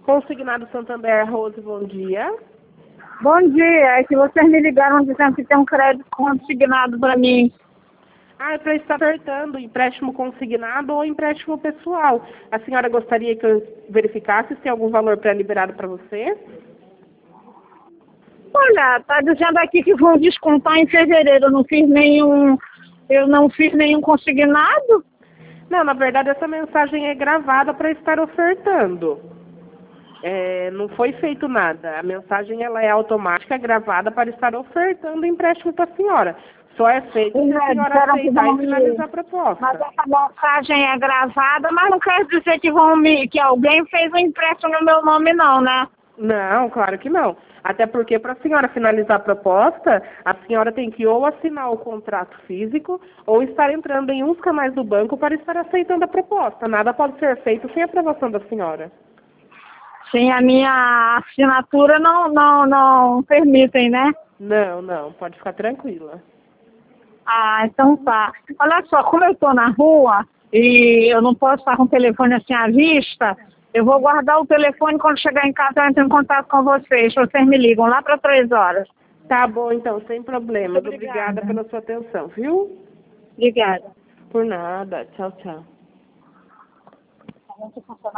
Consignado Santander, Rose, bom dia. Bom dia, é que vocês me ligaram dizendo que tem um crédito consignado para mim. Ah, é para estar ofertando empréstimo consignado ou empréstimo pessoal. A senhora gostaria que eu verificasse se tem algum valor pré-liberado para você? Olha, tá dizendo aqui que vão descontar em fevereiro. Eu não fiz nenhum consignado. Não, na verdade essa mensagem é gravada para estar ofertando. Não foi feito nada. A mensagem ela é automática, gravada para estar ofertando empréstimo para a senhora. Só é feito se a senhora aceitar e finalizar a proposta. Mas essa mensagem é gravada, mas não quer dizer que alguém fez um empréstimo no meu nome, não, né? Não, claro que não. Até porque para a senhora finalizar a proposta, a senhora tem que ou assinar o contrato físico ou estar entrando em uns canais do banco para estar aceitando a proposta. Nada pode ser feito sem aprovação da senhora. Sim, a minha assinatura não permitem, né? Não, pode ficar tranquila. Ah, então tá. Olha só, como eu estou na rua e eu não posso estar com o telefone assim à vista, eu vou guardar o telefone quando chegar em casa eu entro em contato com vocês. Vocês me ligam lá para 3 horas. Tá bom, então, sem problemas. Muito Obrigada pela sua atenção, viu? Obrigada. Por nada. Tchau, tchau.